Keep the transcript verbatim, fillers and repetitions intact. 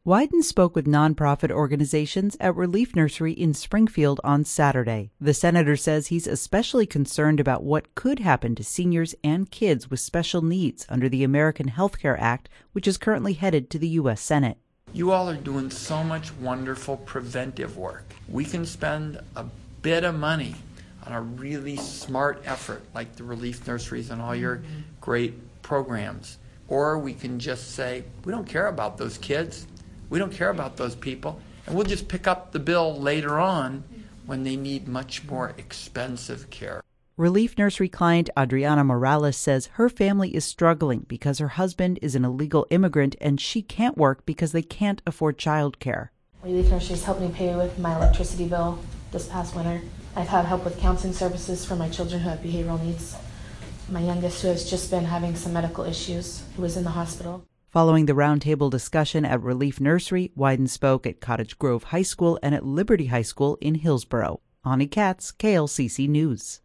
Wyden spoke with nonprofit organizations at Relief Nursery in Springfield on Saturday. The senator says he's especially concerned about what could happen to seniors and kids with special needs under the American Health Care Act, which is currently headed to the U S Senate. You all are doing so much wonderful preventive work. We can spend a bit of money on a really smart effort like the Relief Nurseries and all your great programs. Or we can just say, we don't care about those kids. We don't care about those people, and we'll just pick up the bill later on when they need much more expensive care. Relief Nursery client Adriana Morales says her family is struggling because her husband is an illegal immigrant and she can't work because they can't afford child care. Relief Nurseries helped me pay with my electricity bill this past winter. I've had help with counseling services for my children who have behavioral needs. My youngest, who has just been having some medical issues, who was in the hospital. Following the roundtable discussion at Relief Nursery, Wyden spoke at Cottage Grove High School and at Liberty High School in Hillsborough. Ani Katz, K L C C News.